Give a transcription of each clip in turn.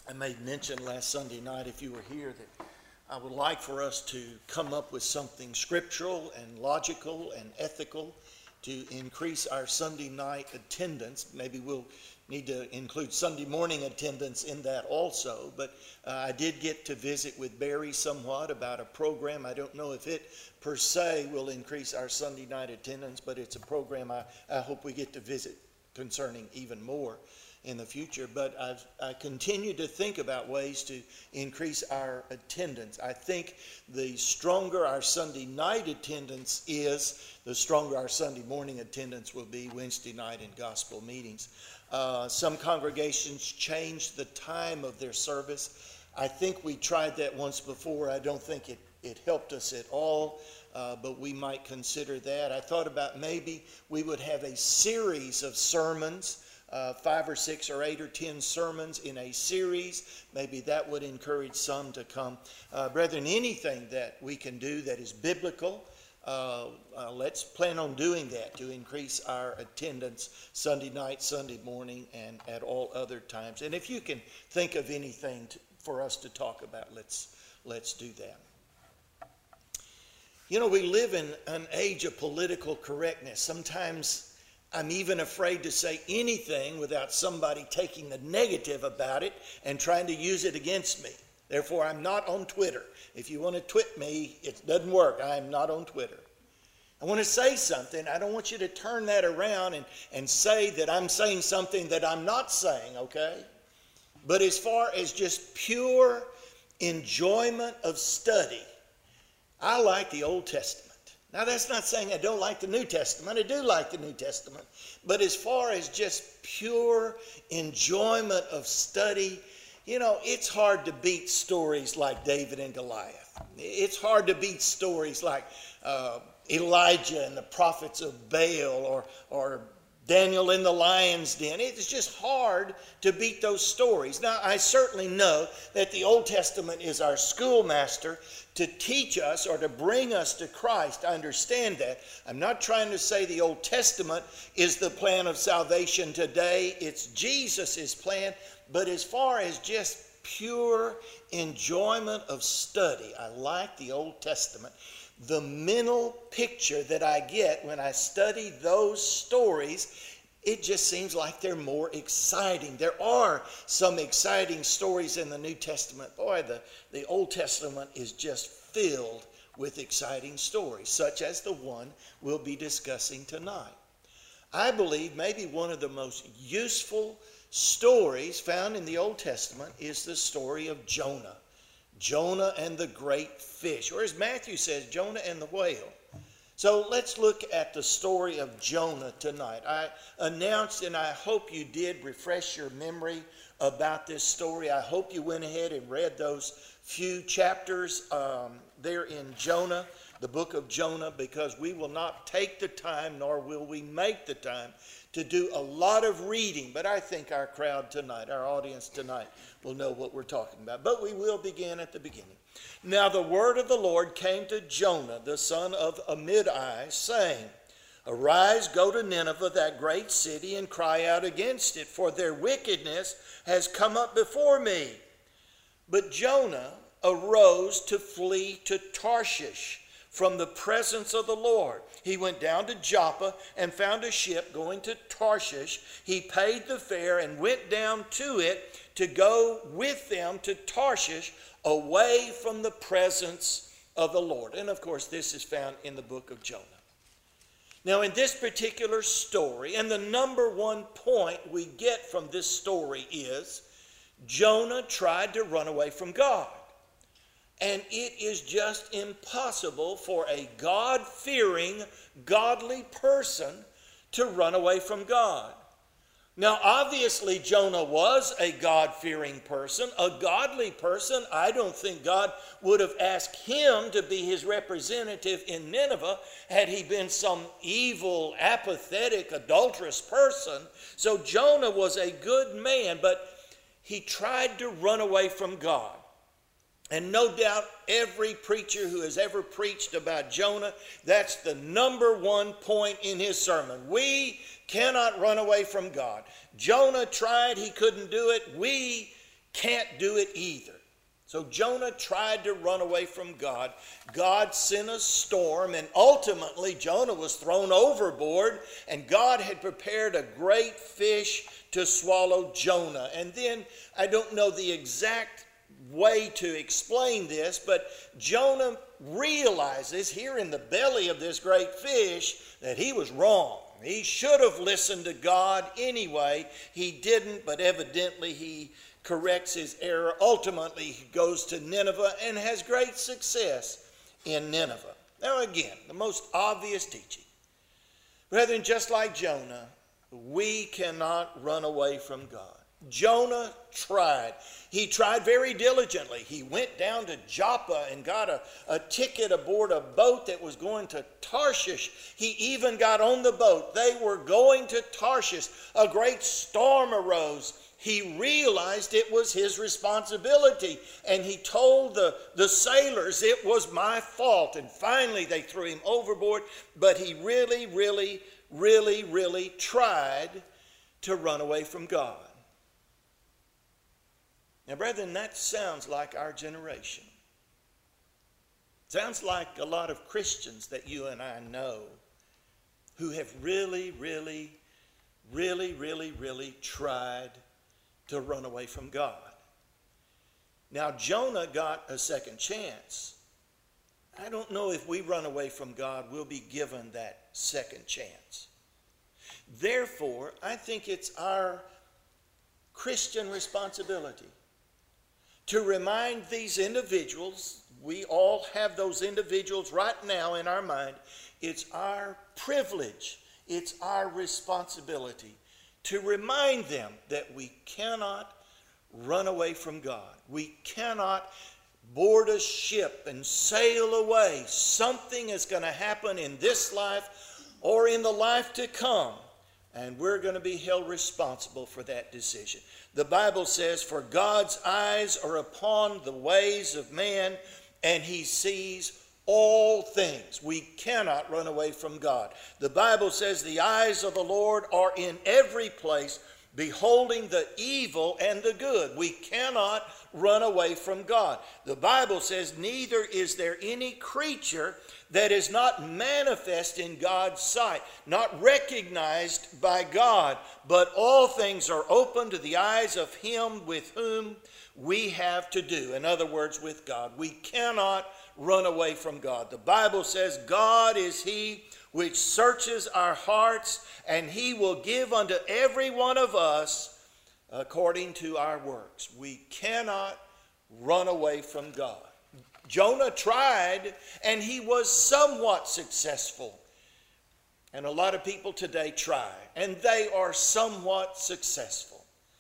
I made mention last Sunday night, if you were here, that I would like for us to come up with something scriptural and logical and ethical to increase our Sunday night attendance. Maybe we'll need to include Sunday morning attendance in that also. But I did get to visit with Barry somewhat about a program. I don't know if it per se will increase our Sunday night attendance, but it's a program I hope we get to visit concerning even more in the future. But I continue to think about ways to increase our attendance. I think the stronger our Sunday night attendance is, the stronger our Sunday morning attendance will be Wednesday night in gospel meetings. Some congregations changed the time of their service. I think we tried that once before. I don't think it helped us at all, but we might consider that. I thought about maybe we would have a series of sermons, 5 or 6 or 8 or 10 sermons in a series. Maybe that would encourage some to come. Brethren, anything that we can do that is biblical, let's plan on doing that to increase our attendance Sunday night, Sunday morning, and at all other times. And if you can think of anything for us to talk about, let's do that. You know, we live in an age of political correctness. Sometimes I'm even afraid to say anything without somebody taking the negative about it and trying to use it against me. Therefore, I'm not on Twitter. If you want to twit me, it doesn't work. I'm not on Twitter. I want to say something. I don't want you to turn that around and say that I'm saying something that I'm not saying, okay? But as far as just pure enjoyment of study, I like the Old Testament. Now, that's not saying I don't like the New Testament. I do like the New Testament. But as far as just pure enjoyment of study, you know, it's hard to beat stories like David and Goliath. It's hard to beat stories like Elijah and the prophets of Baal or Daniel in the lion's den. It's just hard to beat those stories. Now, I certainly know that the Old Testament is our schoolmaster to teach us or to bring us to Christ. I understand that. I'm not trying to say the Old Testament is the plan of salvation today. It's Jesus' plan. But as far as just pure enjoyment of study, I like the Old Testament. The mental picture that I get when I study those stories, it just seems like they're more exciting. There are some exciting stories in the New Testament. Boy, the Old Testament is just filled with exciting stories, such as the one we'll be discussing tonight. I believe maybe one of the most useful stories found in the Old Testament is the story of Jonah. Jonah and the great fish, or as Matthew says, Jonah and the whale. So let's look at the story of Jonah tonight. I announced, and I hope you did refresh your memory about this story. I hope you went ahead and read those few chapters there in Jonah, the book of Jonah, because we will not take the time, nor will we make the time to do a lot of reading. But I think our crowd tonight, our audience tonight, will know what we're talking about. But we will begin at the beginning. Now the word of the Lord came to Jonah, the son of Amittai, saying, Arise, go to Nineveh, that great city, and cry out against it, for their wickedness has come up before me. But Jonah arose to flee to Tarshish from the presence of the Lord. He went down to Joppa and found a ship going to Tarshish. He paid the fare and went down to it to go with them to Tarshish, away from the presence of the Lord. And of course, this is found in the book of Jonah. Now, in this particular story, and the number one point we get from this story is Jonah tried to run away from God. And it is just impossible for a God-fearing, godly person to run away from God. Now, obviously, Jonah was a God-fearing person, a godly person. I don't think God would have asked him to be his representative in Nineveh had he been some evil, apathetic, adulterous person. So Jonah was a good man, but he tried to run away from God. And no doubt every preacher who has ever preached about Jonah, that's the number one point in his sermon. We cannot run away from God. Jonah tried, he couldn't do it. We can't do it either. So Jonah tried to run away from God. God sent a storm, and ultimately Jonah was thrown overboard, and God had prepared a great fish to swallow Jonah. And then, I don't know the exact way to explain this, but Jonah realizes here in the belly of this great fish that he was wrong. He should have listened to God anyway. He didn't, but evidently he corrects his error. Ultimately, he goes to Nineveh and has great success in Nineveh. Now again, the most obvious teaching. Brethren, just like Jonah, we cannot run away from God. Jonah tried. He tried very diligently. He went down to Joppa and got a ticket aboard a boat that was going to Tarshish. He even got on the boat. They were going to Tarshish. A great storm arose. He realized it was his responsibility, and he told the sailors it was my fault. And finally they threw him overboard, but he really tried to run away from God. Now, brethren, that sounds like our generation. Sounds like a lot of Christians that you and I know who have really tried to run away from God. Now, Jonah got a second chance. I don't know if we run away from God, we'll be given that second chance. Therefore, I think it's our Christian responsibility to remind these individuals, we all have those individuals right now in our mind, it's our privilege, it's our responsibility to remind them that we cannot run away from God. We cannot board a ship and sail away. Something is going to happen in this life or in the life to come, and we're going to be held responsible for that decision. The Bible says, for God's eyes are upon the ways of man, and he sees all things. We cannot run away from God. The Bible says the eyes of the Lord are in every place, beholding the evil and the good. We cannot run away from God. The Bible says, neither is there any creature that is not manifest in God's sight, not recognized by God, but all things are open to the eyes of him with whom we have to do. In other words, with God. We cannot run away from God. The Bible says God is he which searches our hearts, and he will give unto every one of us according to our works. We cannot run away from God. Jonah tried, and he was somewhat successful. And a lot of people today try, and they are somewhat successful.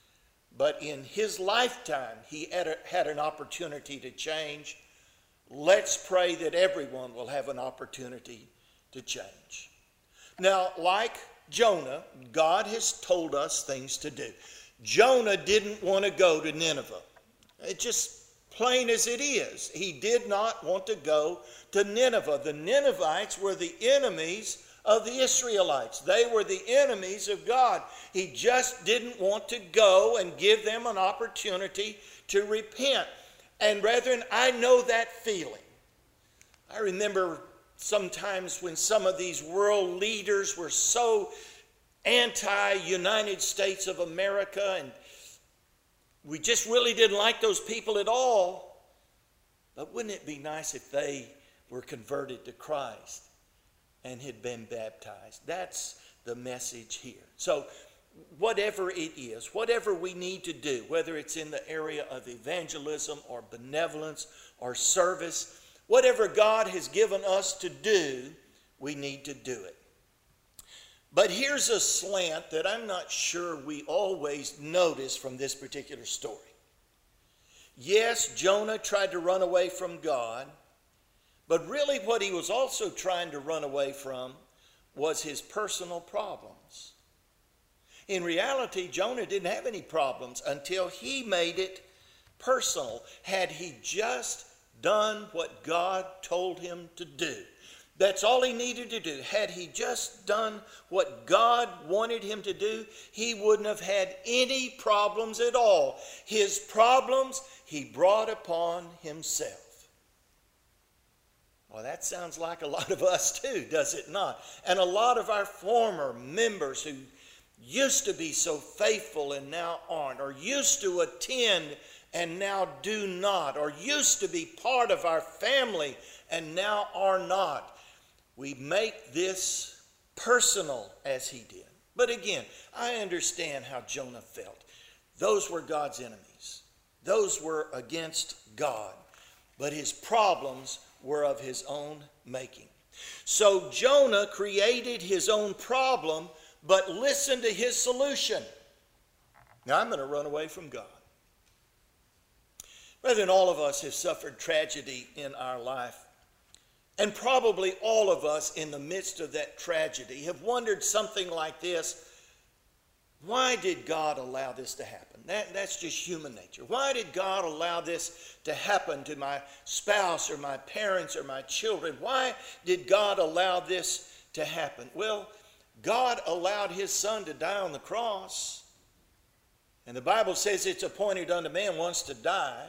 But in his lifetime, he had an opportunity to change. Let's pray that everyone will have an opportunity to change. Now, like Jonah, God has told us things to do. Jonah didn't want to go to Nineveh. It's just plain as it is. He did not want to go to Nineveh. The Ninevites were the enemies of the Israelites. They were the enemies of God. He just didn't want to go and give them an opportunity to repent. And brethren, I know that feeling. I remember sometimes when some of these world leaders were so anti-United States of America, and we just really didn't like those people at all. But wouldn't it be nice if they were converted to Christ and had been baptized? That's the message here. So whatever it is, whatever we need to do, whether it's in the area of evangelism or benevolence or service, whatever God has given us to do, we need to do it. But here's a slant that I'm not sure we always notice from this particular story. Yes, Jonah tried to run away from God, but really what he was also trying to run away from was his personal problems. In reality, Jonah didn't have any problems until he made it personal. Had he just done what God told him to do, That's all he needed to do. Had he just done what God wanted him to do, he wouldn't have had any problems at all. His problems he brought upon himself. Well, that sounds like a lot of us too, does it not? And a lot of our former members who used to be so faithful and now aren't, or used to attend and now do not, or used to be part of our family and now are not. We make this personal as he did. But again, I understand how Jonah felt. Those were God's enemies. Those were against God. But his problems were of his own making. So Jonah created his own problem, but listened to his solution. Now I'm going to run away from God. Brethren, all of us have suffered tragedy in our life. And probably all of us in the midst of that tragedy have wondered something like this: why did God allow this to happen? That's just human nature. Why did God allow this to happen to my spouse or my parents or my children? Why did God allow this to happen? Well, God allowed his son to die on the cross. And the Bible says it's appointed unto man once to die.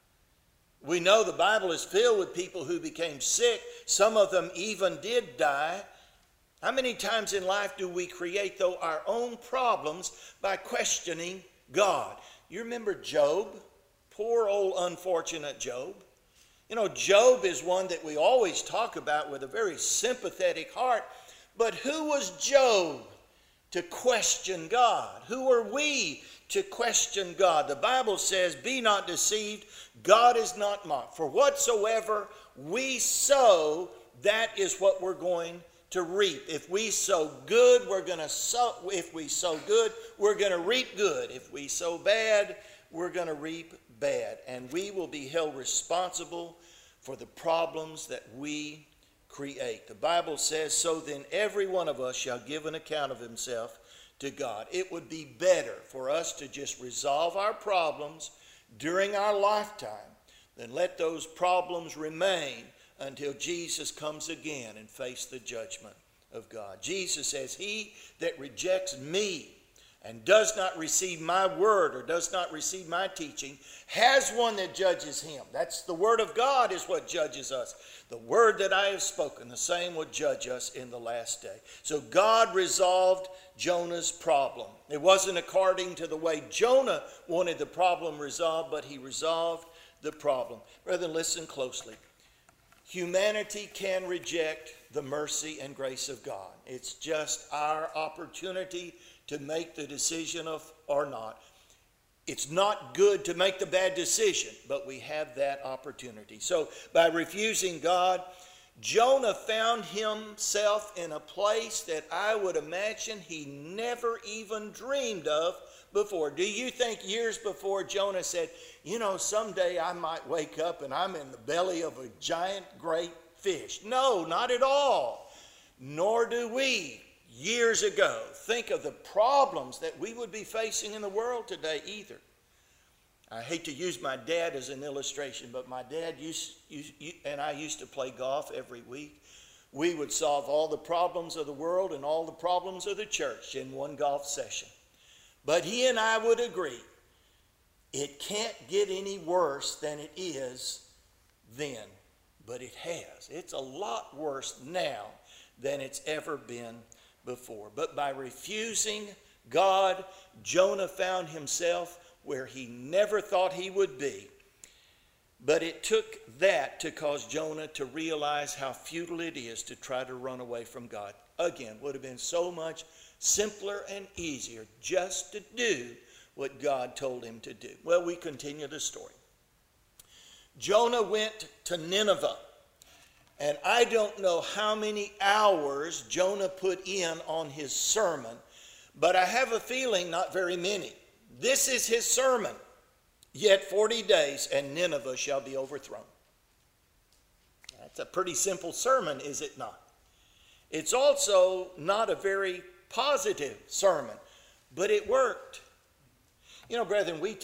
We know the Bible is filled with people who became sick. Some of them even did die. How many times in life do we create, though, our own problems by questioning God? You remember Job? Poor old unfortunate Job. You know, Job is one that we always talk about with a very sympathetic heart. But who was Job to question God? Who are we to question God? The Bible says, "Be not deceived, God is not mocked. For whatsoever we sow, that is what we're going to reap." If we sow good, we're going to sow. If we sow good, we're going to reap good. If we sow bad, we're going to reap bad. And we will be held responsible for the problems that we create. The Bible says, "So then every one of us shall give an account of himself to God." It would be better for us to just resolve our problems during our lifetime than let those problems remain until Jesus comes again and face the judgment of God. Jesus says, "He that rejects me and does not receive my word," or does not receive my teaching, "has one that judges him." That's the word of God is what judges us. "The word that I have spoken, the same will judge us in the last day." So God resolved Jonah's problem. It wasn't according to the way Jonah wanted the problem resolved, but he resolved the problem. Brethren, listen closely. Humanity can reject the mercy and grace of God. It's just our opportunity to make the decision of or not. It's not good to make the bad decision, but we have that opportunity. So by refusing God, Jonah found himself in a place that I would imagine he never even dreamed of before. Do you think years before Jonah said, "You know, someday I might wake up and I'm in the belly of a giant great fish"? No, not at all. Nor do we years ago think of the problems that we would be facing in the world today either. I hate to use my dad as an illustration, but my dad and I used to play golf every week. We would solve all the problems of the world and all the problems of the church in one golf session. But he and I would agree, it can't get any worse than it is then. But it has. It's a lot worse now than it's ever been before. But by refusing God, Jonah found himself where he never thought he would be. But it took that to cause Jonah to realize how futile it is to try to run away from God. Again, would have been so much simpler and easier just to do what God told him to do. Well, we continue the story. Jonah went to Nineveh. And I don't know how many hours Jonah put in on his sermon, but I have a feeling not very many. This is his sermon. "Yet 40 days and Nineveh shall be overthrown." That's a pretty simple sermon, is it not? It's also not a very positive sermon, but it worked. You know, brethren, we've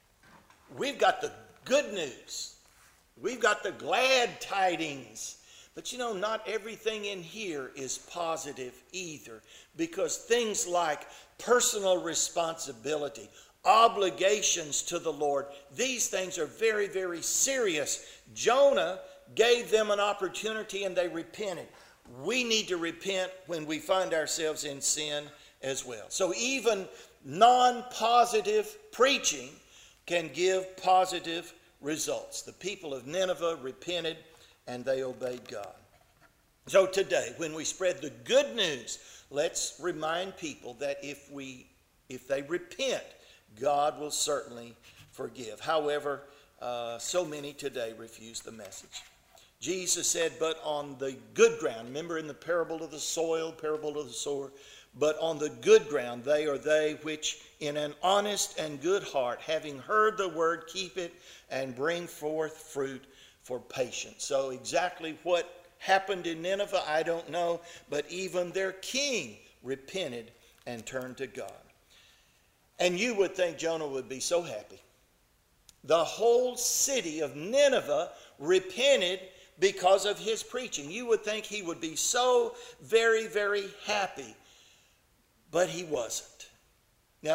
got the good news. We've got the glad tidings. But not everything in here is positive either, because things like personal responsibility, obligations to the Lord, these things are very, very serious. Jonah gave them an opportunity and they repented. We need to repent when we find ourselves in sin as well. So even non-positive preaching can give positive results. The people of Nineveh repented and they obeyed God. So today, when we spread the good news, let's remind people that if they repent, God will certainly forgive. However, so many today refuse the message. Jesus said, but on the good ground, remember in the parable of the soil, parable of the sower, but on the good ground they are they which in an honest and good heart, having heard the word, keep it and bring forth fruit for patience. So exactly what happened in Nineveh, I don't know, but even their king repented and turned to God. And you would think Jonah would be so happy. The whole city of Nineveh repented because of his preaching. You would think he would be so very, very happy. But he wasn't. Now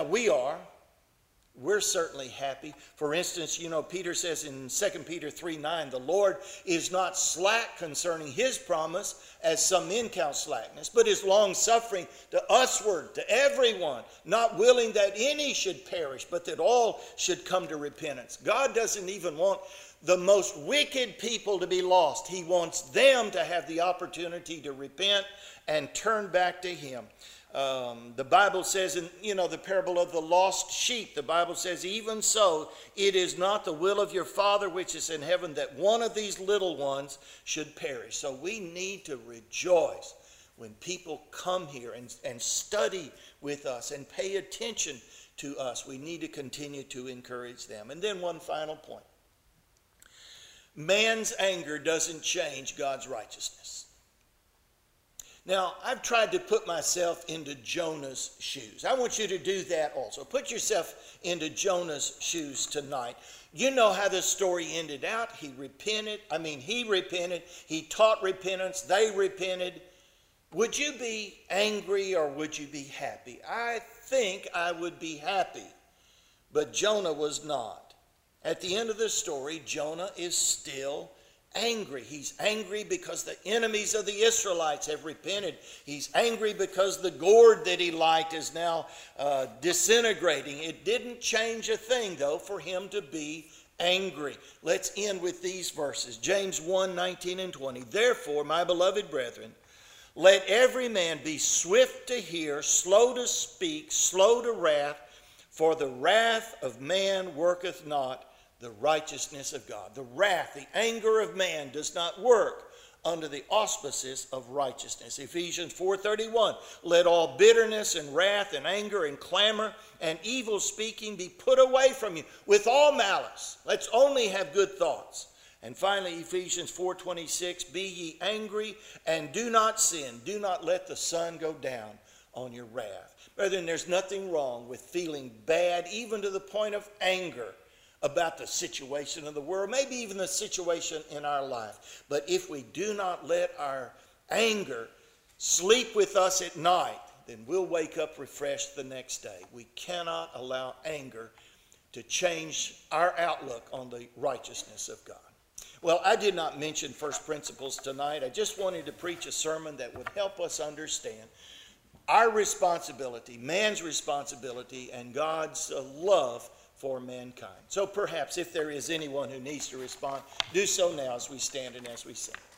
we're certainly happy. For instance, Peter says in 2 Peter 3:9, the Lord is not slack concerning his promise, as some men count slackness, but is long-suffering to usward, to everyone, not willing that any should perish, but that all should come to repentance. God doesn't even want the most wicked people to be lost. He wants them to have the opportunity to repent and turn back to him. The Bible says in the parable of the lost sheep, the Bible says, even so, it is not the will of your Father which is in heaven that one of these little ones should perish. So we need to rejoice when people come here and study with us and pay attention to us. We need to continue to encourage them. And then one final point. Man's anger doesn't change God's righteousness. Now, I've tried to put myself into Jonah's shoes. I want you to do that also. Put yourself into Jonah's shoes tonight. You know how this story ended out. He repented. He taught repentance. They repented. Would you be angry or would you be happy? I think I would be happy. But Jonah was not. At the end of the story, Jonah is still angry. He's angry because the enemies of the Israelites have repented. He's angry because the gourd that he liked is now disintegrating. It didn't change a thing, though, for him to be angry. Let's end with these verses. James 1:19 and 20. Therefore, my beloved brethren, let every man be swift to hear, slow to speak, slow to wrath, for the wrath of man worketh not the righteousness of God. The wrath, the anger of man does not work under the auspices of righteousness. Ephesians 4:31, let all bitterness and wrath and anger and clamor and evil speaking be put away from you with all malice. Let's only have good thoughts. And finally, Ephesians 4:26, be ye angry and do not sin. Do not let the sun go down on your wrath. Brethren, there's nothing wrong with feeling bad, even to the point of anger, about the situation of the world, maybe even the situation in our life. But if we do not let our anger sleep with us at night, then we'll wake up refreshed the next day. We cannot allow anger to change our outlook on the righteousness of God. Well, I did not mention first principles tonight. I just wanted to preach a sermon that would help us understand our responsibility, man's responsibility, and God's love for mankind. So perhaps if there is anyone who needs to respond, do so now as we stand and as we sing.